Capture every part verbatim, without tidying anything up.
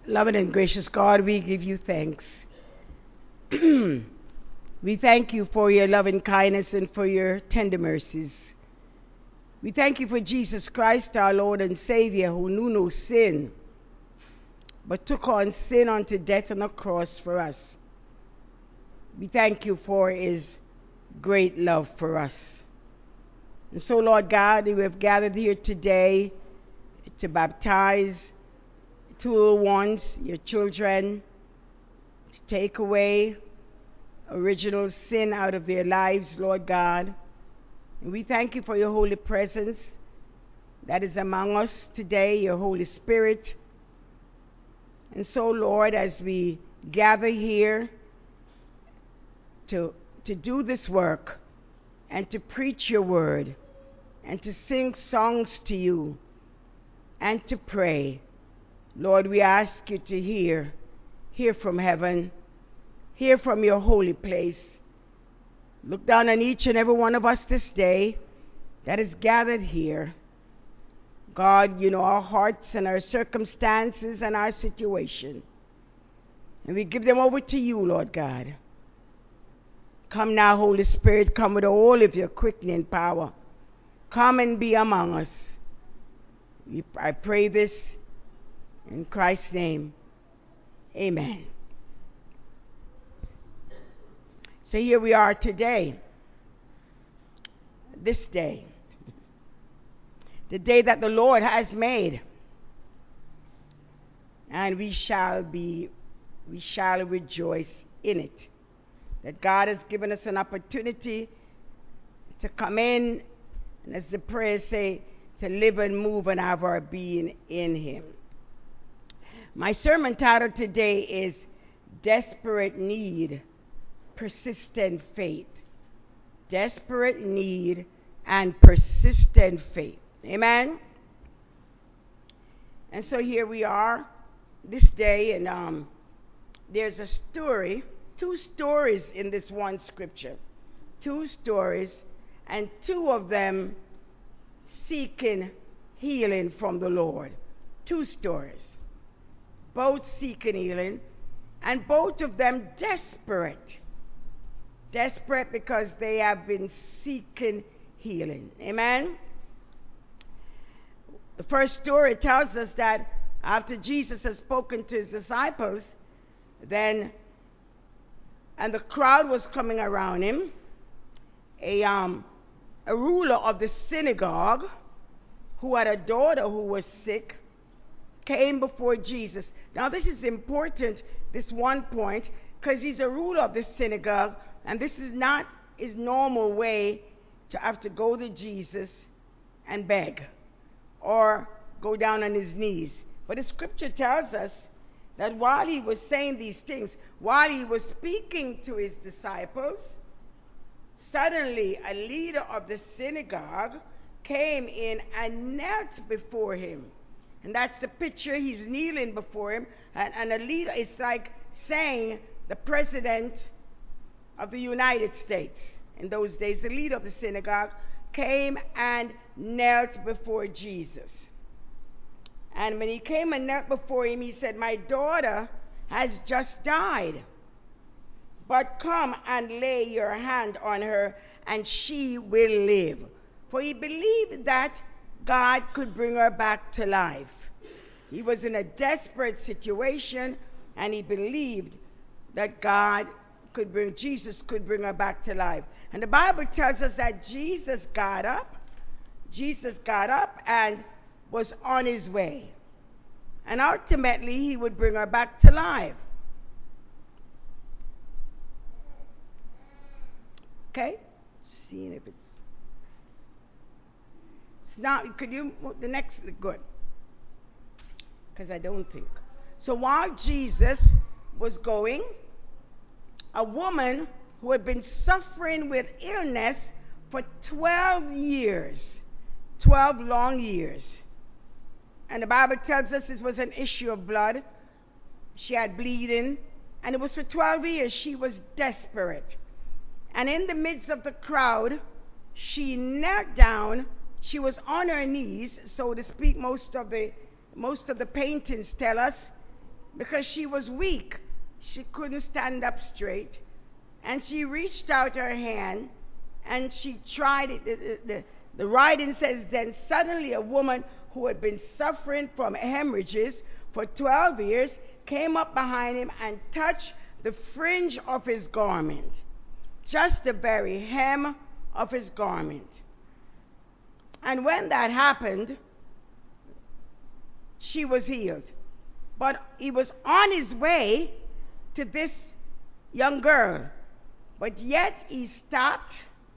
Loving and gracious God, we give you thanks. We thank you for your loving kindness and for your tender mercies. We thank you for Jesus Christ, our Lord and Savior, who knew no sin, but took on sin unto death on a cross for us. We thank you for his great love for us. And so, Lord God, we have gathered here today to baptize two little ones, your children, to take away original sin out of their lives, Lord God. And we thank you for your holy presence that is among us today, your Holy Spirit. And so, Lord, as we gather here to, to do this work and to preach your word and to sing songs to you and to pray, Lord, we ask you to hear, hear from heaven, hear from your holy place. Look down on each and every one of us this day that is gathered here. God, you know our hearts and our circumstances and our situation. And we give them over to you, Lord God. Come now, Holy Spirit, come with all of your quickening power. Come and be among us. We, I pray this in Christ's name. Amen. So here we are today, this day, the day that the Lord has made, and we shall be, we shall rejoice in it. That God has given us an opportunity to come in, and as the prayers say, to live and move and have our being in him. My sermon title today is Desperate Need, Persistent Faith. Desperate need and persistent faith. Amen? And so here we are this day, and um, there's a story, two stories in this one scripture. Two stories, and two of them seeking healing from the Lord. Two stories. Both seeking healing, and both of them desperate. Desperate because they have been seeking healing. Amen? The first story tells us that after Jesus has spoken to his disciples, then, and the crowd was coming around him, a, um, a ruler of the synagogue who had a daughter who was sick came before Jesus. Now this is important, this one point, because he's a ruler of the synagogue, and this is not his normal way to have to go to Jesus and beg or go down on his knees. But the scripture tells us that while he was saying these things, while he was speaking to his disciples, suddenly a leader of the synagogue came in and knelt before him. And that's the picture. He's kneeling before him. And, and a leader is like saying the president of the United States. In those days, the leader of the synagogue came and knelt before Jesus. And when he came and knelt before him, he said, "My daughter has just died. But come and lay your hand on her, and she will live." For he believed that God could bring her back to life. He was in a desperate situation, and he believed that God could bring, Jesus could bring her back to life. And the Bible tells us that Jesus got up, Jesus got up and was on his way. And ultimately, he would bring her back to life. Okay? Seeing if it's... it's not, could you, the next, good. Because I don't think. So while Jesus was going, a woman who had been suffering with illness for twelve years, twelve long years. And the Bible tells us this was an issue of blood. She had bleeding, and it was for twelve years. She was desperate. And in the midst of the crowd, she knelt down. She was on her knees, so to speak. Most of the most of the paintings tell us because she was weak. She couldn't stand up straight. And she reached out her hand and she tried it. The, the, the writing says, then suddenly a woman who had been suffering from hemorrhages for twelve years came up behind him and touched the fringe of his garment, just the very hem of his garment. And when that happened, she was healed. But he was on his way to this young girl. But yet he stopped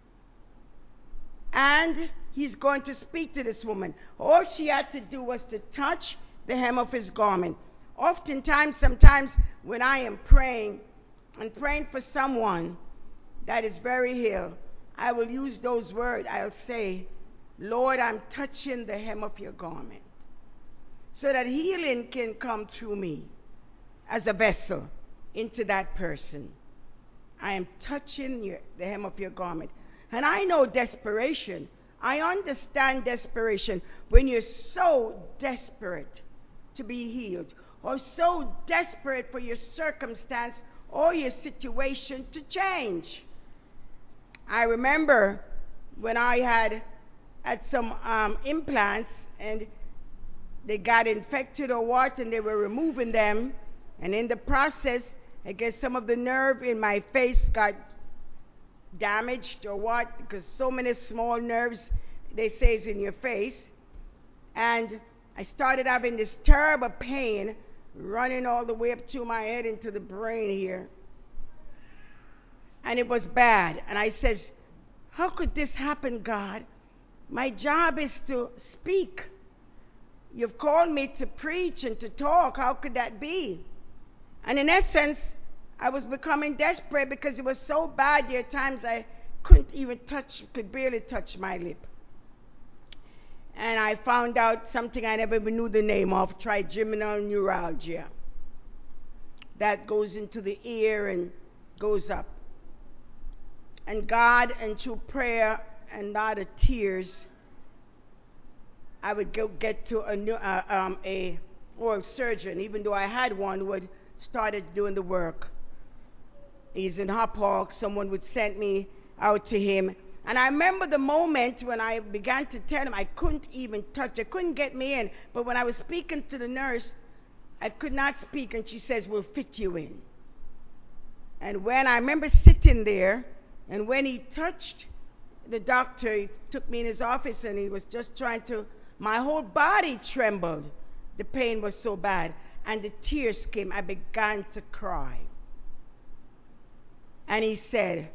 and he's going to speak to this woman. All she had to do was to touch the hem of his garment. Oftentimes, sometimes when I am praying and praying for someone that is very ill, I will use those words. I'll say, Lord, I'm touching the hem of your garment so that healing can come through me as a vessel into that person. I am touching your, the hem of your garment. And I know desperation. I understand desperation when you're so desperate to be healed or so desperate for your circumstance or your situation to change. I remember when I had had some um, implants and they got infected or what, and they were removing them, and in the process, I guess some of the nerve in my face got damaged or what, because so many small nerves, they say, is in your face. And I started having this terrible pain running all the way up to my head into the brain here. And it was bad. And I said, how could this happen, God? My job is to speak. You've called me to preach and to talk. How could that be? And in essence, I was becoming desperate because it was so bad. There are times I couldn't even touch, could barely touch my lip. And I found out something I never even knew the name of, trigeminal neuralgia. That goes into the ear and goes up. And God, and through prayer and a lot of tears, I would go get to a, new, uh, um, a oral surgeon, even though I had one who had started doing the work. He's in Hoppark. Someone would send me out to him. And I remember the moment when I began to tell him I couldn't even touch. I couldn't get me in. But when I was speaking to the nurse, I could not speak. And she says, we'll fit you in. And when I remember sitting there, and when he touched the doctor, he took me in his office and he was just trying to, my whole body trembled. The pain was so bad. And the tears came. I began to cry. And he said,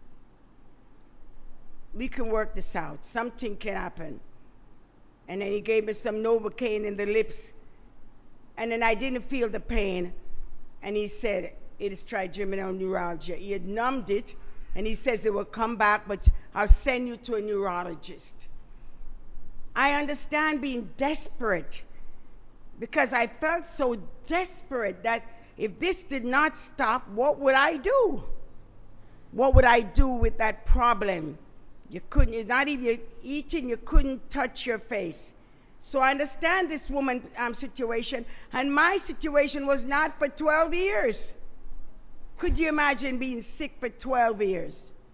we can work this out. Something can happen. And then he gave me some Novocaine in the lips. And then I didn't feel the pain. And he said, it is trigeminal neuralgia. He had numbed it. And he says it will come back, but I'll send you to a neurologist. I understand being desperate because I felt so desperate that if this did not stop, what would I do? What would I do with that problem? You couldn't, you're not even eating, you couldn't touch your face. So I understand this woman's um, situation, and my situation was not for twelve years. Could you imagine being sick for twelve years?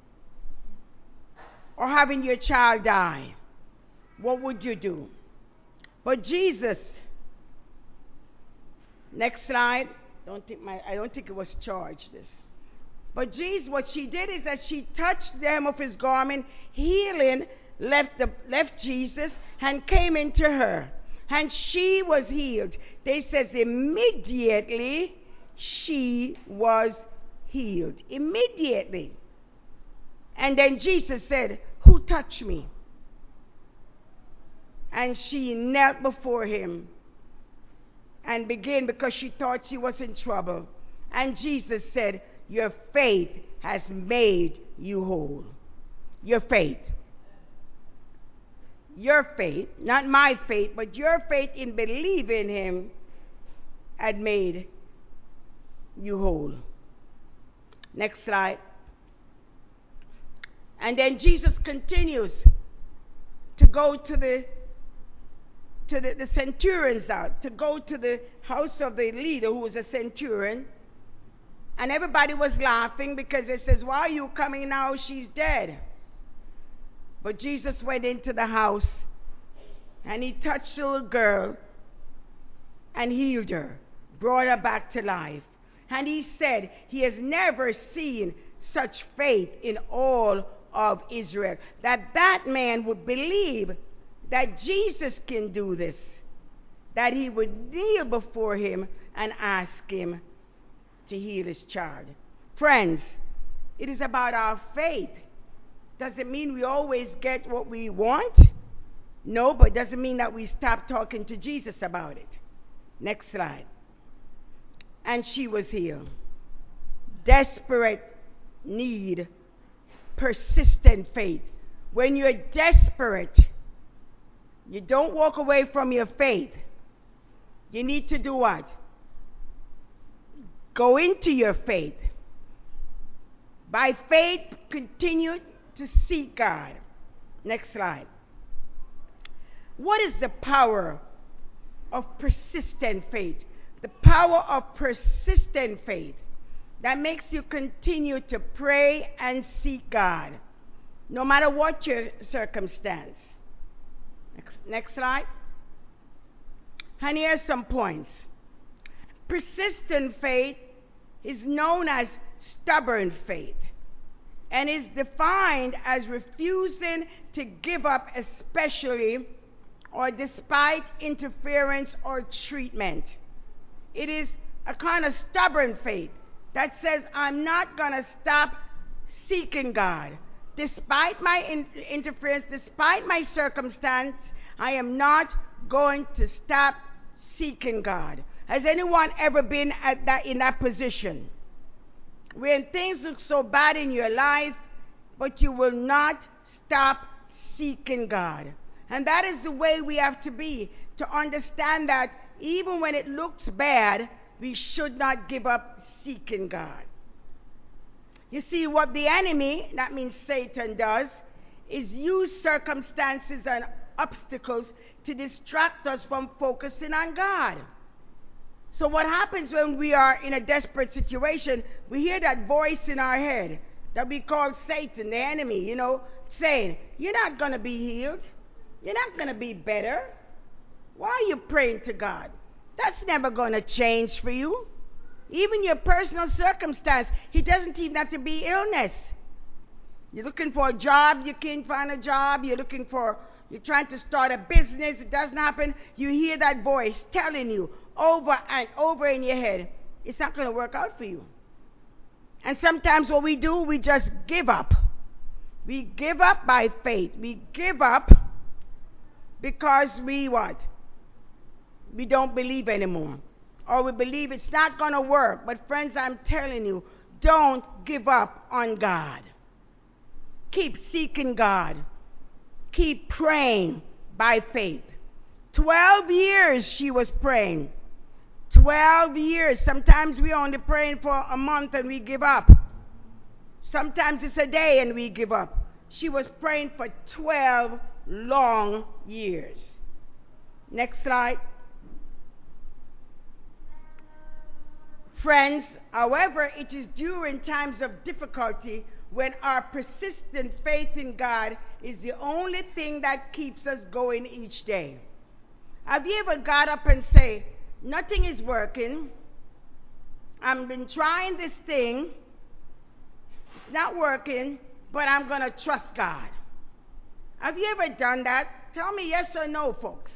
Or having your child die? What would you do? But Jesus, next slide. Don't think my, I don't think it was charged, this. But Jesus, what she did is that she touched the hem of his garment. Healing left, the, left Jesus and came into her. And she was healed. They says immediately she was healed. Immediately. And then Jesus said, who touched me? And she knelt before him and began because she thought she was in trouble. And Jesus said, your faith has made you whole. Your faith. Your faith, not my faith, but your faith in believing him had made you whole. Next slide. And then Jesus continues to go to the to the, the centurions out to go to the house of the leader who was a centurion. And everybody was laughing because it says, why are you coming now? She's dead. But Jesus went into the house and he touched the little girl and healed her, brought her back to life. And he said he has never seen such faith in all of Israel, that that man would believe that Jesus can do this, that he would kneel before him and ask him to heal his child. Friends, it is about our faith. Does it mean we always get what we want? No, but doesn't mean that we stop talking to Jesus about it. Next slide. And she was healed. Desperate need, persistent faith. When you're desperate, you don't walk away from your faith. You need to do what? Go into your faith. By faith, continue to seek God. Next slide. What is the power of persistent faith? The power of persistent faith that makes you continue to pray and seek God, no matter what your circumstance. Next, next slide. And here's some points. Persistent faith is known as stubborn faith and is defined as refusing to give up, especially or despite interference or treatment. It is a kind of stubborn faith that says, I'm not going to stop seeking God. Despite my in- interference, despite my circumstance, I am not going to stop seeking God. Has anyone ever been at that in that position? When things look so bad in your life, but you will not stop seeking God. And that is the way we have to be, to understand that even when it looks bad, we should not give up seeking God. You see, what the enemy, that means Satan, does is use circumstances and obstacles to distract us from focusing on God. So what happens when we are in a desperate situation, we hear that voice in our head that we call Satan, the enemy, you know, saying, you're not going to be healed. You're not going to be better. Why are you praying to God? That's never going to change for you. Even your personal circumstance, it doesn't even have to be illness. You're looking for a job, you can't find a job. You're looking for, you're trying to start a business, it doesn't happen. You hear that voice telling you over and over in your head, it's not going to work out for you. And sometimes what we do, we just give up. We give up by faith. We give up because we what? We don't believe anymore. Or we believe it's not going to work. But friends, I'm telling you, don't give up on God. Keep seeking God. Keep praying by faith. Twelve years she was praying. Twelve years. Sometimes we only praying for a month and we give up. Sometimes it's a day and we give up. She was praying for twelve long years. Next slide. Friends, however, it is during times of difficulty when our persistent faith in God is the only thing that keeps us going each day. Have you ever got up and say, nothing is working, I've been trying this thing, it's not working, but I'm going to trust God? Have you ever done that? Tell me yes or no, folks.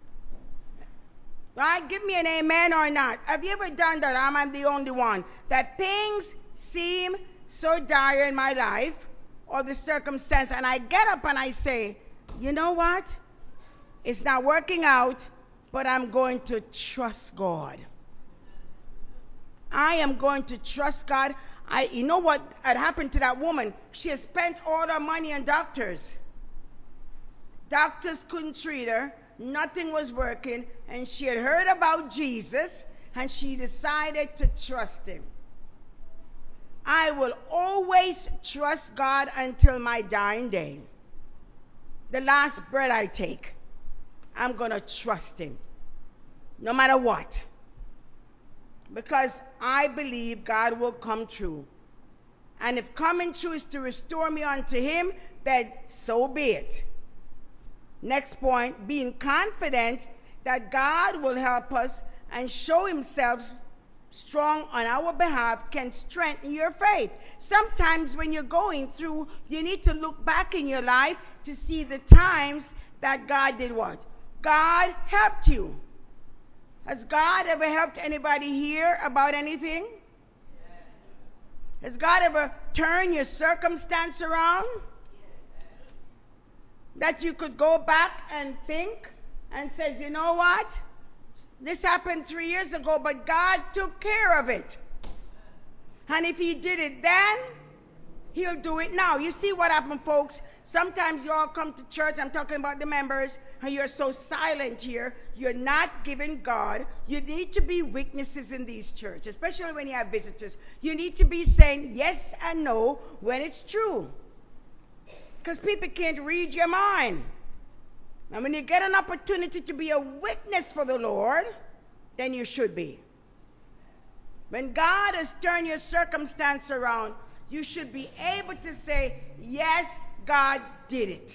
Right? Give me an amen or not. Have you ever done that? I'm, I'm the only one. That things seem so dire in my life or the circumstance, and I get up and I say, you know what? It's not working out, but I'm going to trust God. I am going to trust God. I, you know what had happened to that woman? She had spent all her money on doctors. Doctors couldn't treat her. Nothing was working, and she had heard about Jesus, and she decided to trust him. I will always trust God until my dying day, the last breath I take. I'm going to trust him, no matter what. Because I believe God will come true. And if coming true is to restore me unto him, then so be it. Next point, being confident that God will help us and show himself strong on our behalf can strengthen your faith. Sometimes when you're going through, you need to look back in your life to see the times that God did what? God helped you. Has God ever helped anybody here about anything? Has God ever turned your circumstance around? That you could go back and think and say, you know what? This happened three years ago, but God took care of it. And if he did it then, he'll do it now. You see what happened, folks? Sometimes you all come to church, I'm talking about the members, and you're so silent here. You're not giving God. You need to be witnesses in these churches, especially when you have visitors. You need to be saying yes and no when it's true. Because people can't read your mind. And when you get an opportunity to be a witness for the Lord, then you should be. When God has turned your circumstance around, you should be able to say, yes, God did it.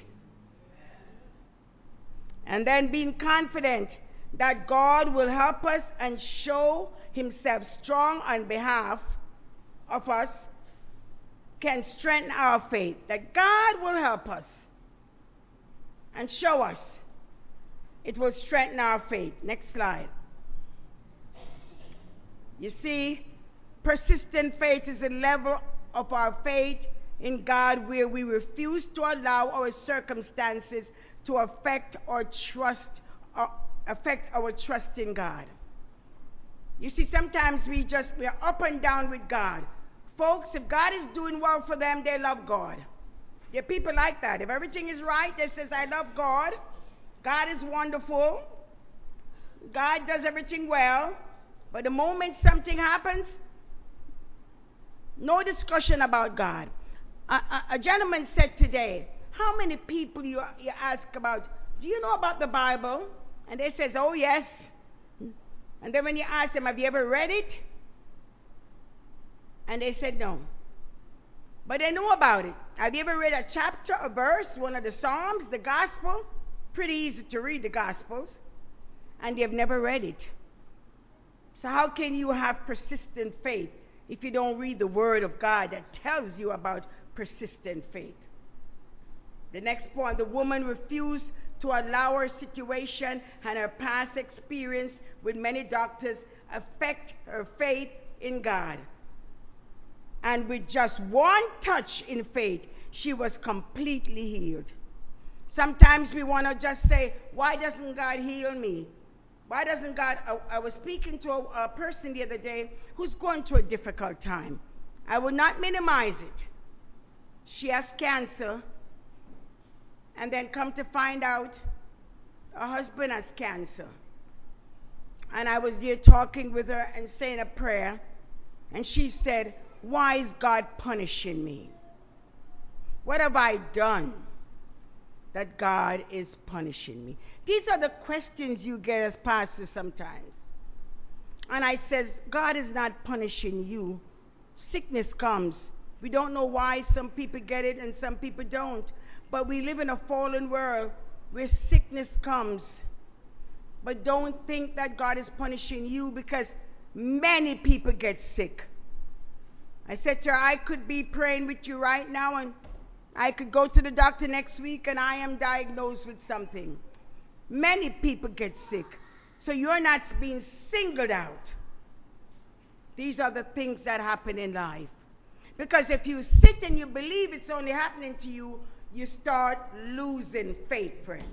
And then being confident that God will help us and show himself strong on behalf of us can strengthen our faith. That God will help us and show us. It will strengthen our faith. Next slide. You see, persistent faith is a level of our faith in God where we refuse to allow our circumstances to affect our trust, or affect our trust in God. You see, sometimes we just, we are up and down with God. Folks, if God is doing well for them, they love God. There are people like that. If everything is right, they says, I love God. God is wonderful. God does everything well. But the moment something happens, no discussion about God. A, a, a gentleman said today, how many people you, you ask about, do you know about the Bible? And they says, oh yes. And then when you ask them, have you ever read it? And they said no. But they know about it. Have you ever read a chapter, a verse, one of the Psalms, the Gospel? Pretty easy to read the Gospels. And they've never read it. So how can you have persistent faith if you don't read the Word of God that tells you about persistent faith? The next point, the woman refused to allow her situation and her past experience with many doctors affect her faith in God. And with just one touch in faith, she was completely healed. Sometimes we want to just say, why doesn't God heal me? Why doesn't God? I, I was speaking to a, a person the other day who's going through a difficult time. I will not minimize it. She has cancer, and then come to find out her husband has cancer. And I was there talking with her and saying a prayer, and she said, why is God punishing me? What have I done that God is punishing me? These are the questions you get as pastors sometimes. And I says, God is not punishing you. Sickness comes. We don't know why some people get it and some people don't. But we live in a fallen world where sickness comes. But don't think that God is punishing you, because many people get sick. I said to her, I could be praying with you right now, and I could go to the doctor next week and I am diagnosed with something. Many people get sick. So you're not being singled out. These are the things that happen in life. Because if you sit and you believe it's only happening to you, you start losing faith, friends.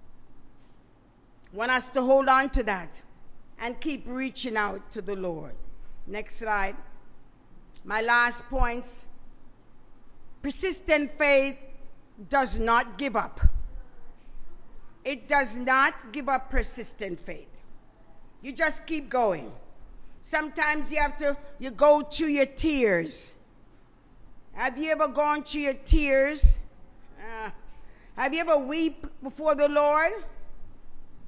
I want us to hold on to that and keep reaching out to the Lord. Next slide. My last points. Persistent faith does not give up. It does not give up persistent faith. You just keep going. Sometimes you have to, you go through your tears. Have you ever gone through your tears? Uh, have you ever weep before the Lord?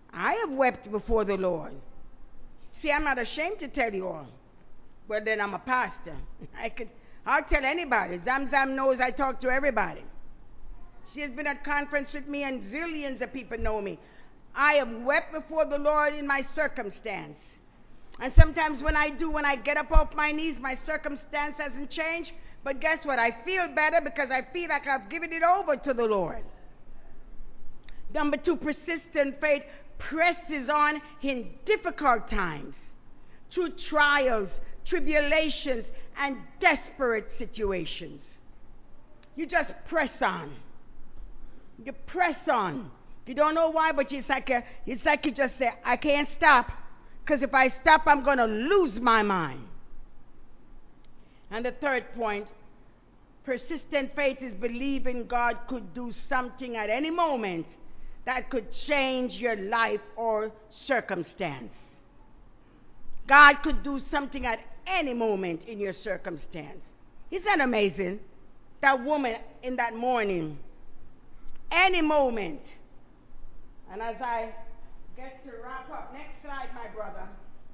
I have wept before the Lord. See, I'm not ashamed to tell you all. Well, then I'm a pastor. I could, I'll tell anybody. Zam Zam knows I talk to everybody. She has been at conference with me, and zillions of people know me. I have wept before the Lord in my circumstance. And sometimes when I do, when I get up off my knees, my circumstance hasn't changed. But guess what? I feel better because I feel like I've given it over to the Lord. Number two, persistent faith presses on in difficult times, through trials, tribulations, and desperate situations. You just press on. You press on. You don't know why, but it's like, a, it's like you just say, I can't stop, because if I stop, I'm going to lose my mind. And the third point, persistent faith is believing God could do something at any moment that could change your life or circumstance. God could do something at any moment in your circumstance. Isn't that amazing? That woman in that morning, any moment. And as I get to wrap up, next slide, my brother.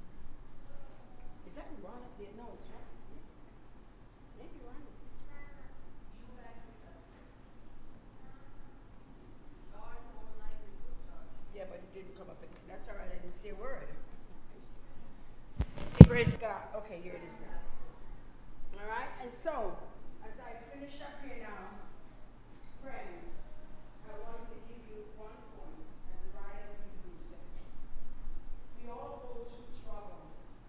Is that Ron up there? No, it's right. Maybe Ron. Yeah, but it didn't come up. That's all right. I didn't see a word. Praise God. Okay, here it is now. All right, and so as I finish up here now, friends, I want to give you one point, as the writer of Hebrews said. We all go through trouble.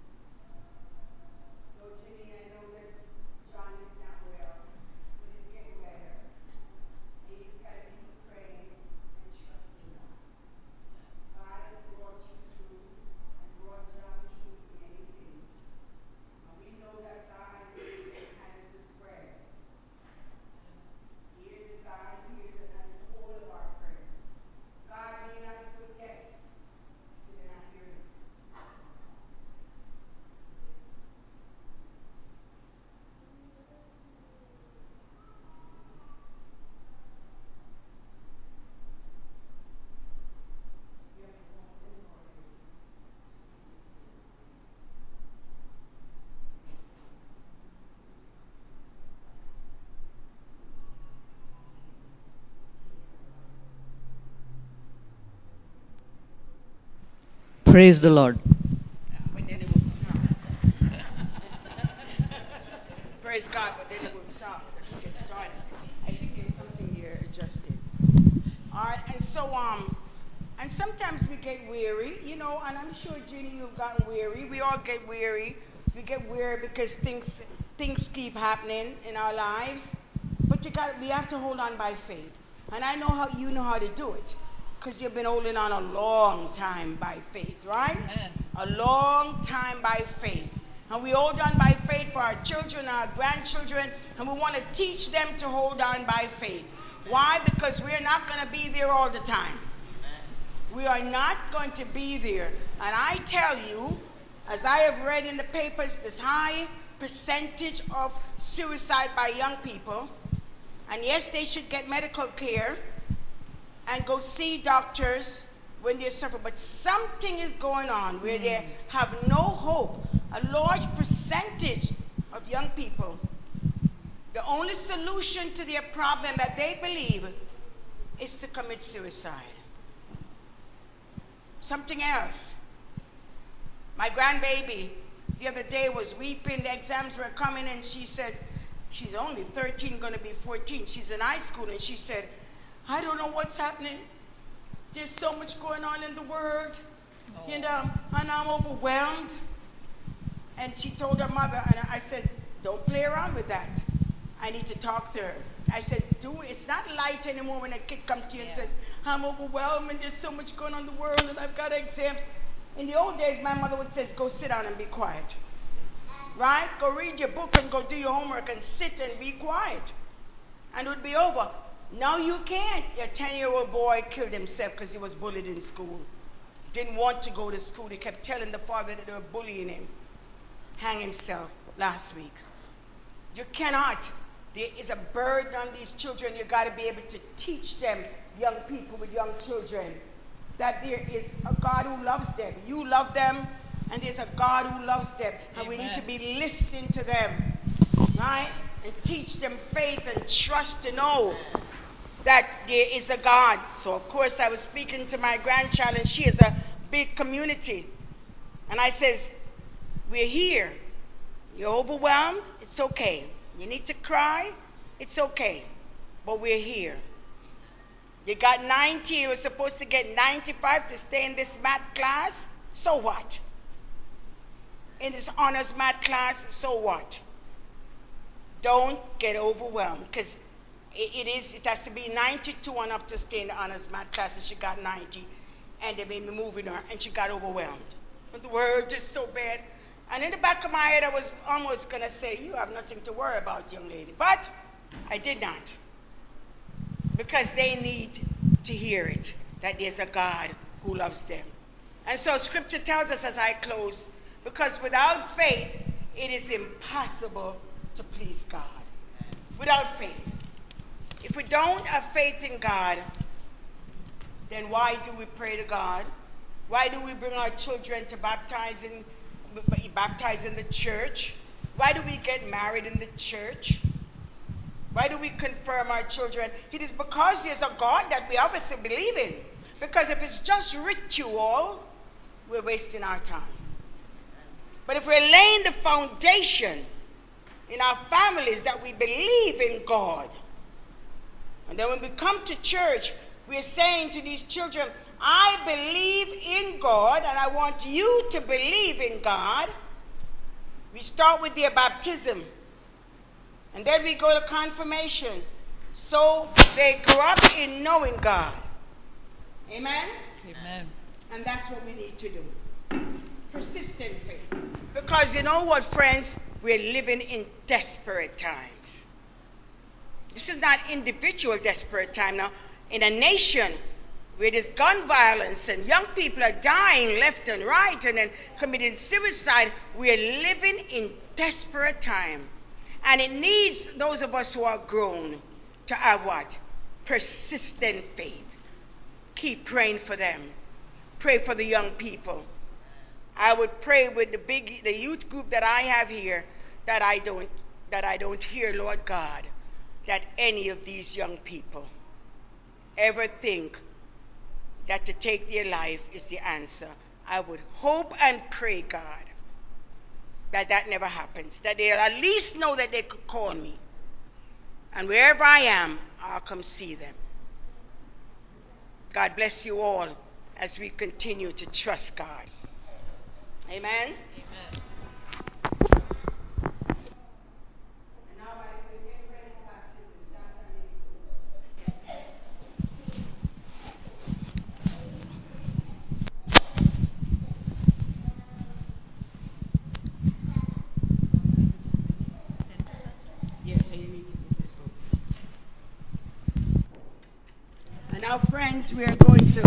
Though Jenny, I know that John is not well, but it's getting better. And you just got to keep praying and trusting God. God has brought you through and brought John through many things. And we know that God hears and answers prayers. He is the God who hears and answers all of our prayers. God may not forget, so they're not hearing. Praise the Lord. But then it will stop. Praise God, but then it will stop. As we get started. I think there's something here adjusted. All right, and so um, and sometimes we get weary, you know, and I'm sure Ginny, you've gotten weary. We all get weary. We get weary because things things keep happening in our lives. But you got, we have to hold on by faith. And I know how you know how to do it. Because you've been holding on a long time by faith, right? Amen. A long time by faith. And we hold on by faith for our children, our grandchildren, and we want to teach them to hold on by faith. Why? Because we're not going to be there all the time. We are not going to be there. And I tell you, as I have read in the papers, this high percentage of suicide by young people, and yes, they should get medical care and go see doctors when they suffer. But something is going on where mm. they have no hope. A large percentage of young people, the only solution to their problem that they believe is to commit suicide. Something else. My grandbaby the other day was weeping. The exams were coming, and she said, she's only thirteen, going to be fourteen. She's in high school, and she said, I don't know what's happening. There's so much going on in the world, oh. you know, and I'm overwhelmed. And she told her mother, and I said, don't play around with that. I need to talk to her. I said, do it. It's not light anymore when a kid comes to you yeah. and says, I'm overwhelmed and there's so much going on in the world and I've got exams. In the old days, my mother would say, go sit down and be quiet. Right? Go read your book and go do your homework and sit and be quiet. And it would be over. Now you can't. Your ten-year-old boy killed himself because he was bullied in school. Didn't want to go to school. He kept telling the father that they were bullying him. Hang himself last week. You cannot. There is a burden on these children. You got to be able to teach them, young people with young children, that there is a God who loves them. You love them, and there's a God who loves them. And Amen. We need to be listening to them, right? And teach them faith and trust to know that there is a God. So, of course, I was speaking to my grandchild, and she has a big community. And I says, we're here. You're overwhelmed? It's okay. You need to cry? It's okay. But we're here. You got ninety, you were supposed to get ninety-five to stay in this math class? So what? In this honors math class, so what? Don't get overwhelmed, because it, it is, it has to be ninety-two and up to stay in the honors math class, and she got ninety, and they made me moving her, and she got overwhelmed. And the words is so bad. And in the back of my head, I was almost going to say, you have nothing to worry about, young lady. But I did not. Because they need to hear it, that there's a God who loves them. And so Scripture tells us as I close, because without faith, it is impossible to please God. Without faith. If we don't have faith in God, then why do we pray to God? Why do we bring our children to baptize in, baptize in the church? Why do we get married in the church? Why do we confirm our children? It is because there's a God that we obviously believe in. Because if it's just ritual, we're wasting our time. But if we're laying the foundation in our families that we believe in God, and then when we come to church, we're saying to these children, I believe in God, and I want you to believe in God. We start with their baptism. And then we go to confirmation. So they grow up in knowing God. Amen? Amen. And that's what we need to do. Persistent faith. Because you know what, friends? We're living in desperate times. This is not individual desperate time now. In a nation where there's gun violence and young people are dying left and right and then committing suicide, we're living in desperate time. And it needs those of us who are grown to have what? Persistent faith. Keep praying for them. Pray for the young people. I would pray with the big, the youth group that I have here, that I don't, that I don't hear, Lord God, that any of these young people ever think that to take their life is the answer. I would hope and pray, God, that that never happens, that they'll at least know that they could call me. And wherever I am, I'll come see them. God bless you all as we continue to trust God. Amen? Amen. Now, friends, we are going to.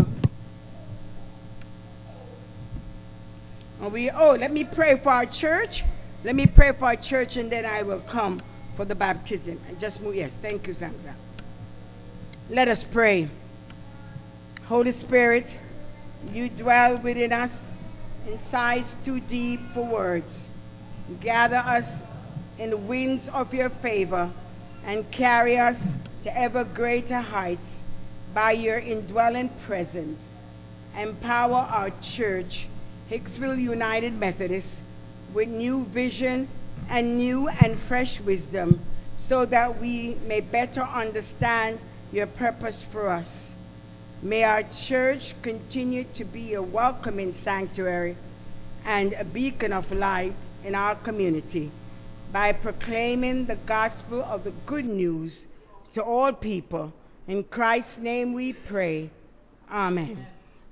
Oh, we, oh, let me pray for our church. Let me pray for our church, and then I will come for the baptism. And just move. Yes, thank you, Zamza. Let us pray. Holy Spirit, you dwell within us in sighs too deep for words. Gather us in the winds of your favor and carry us to ever greater heights. By your indwelling presence, empower our church, Hicksville United Methodist, with new vision and new and fresh wisdom, so that we may better understand your purpose for us. May our church continue to be a welcoming sanctuary and a beacon of light in our community by proclaiming the gospel of the good news to all people. In Christ's name we pray. Amen.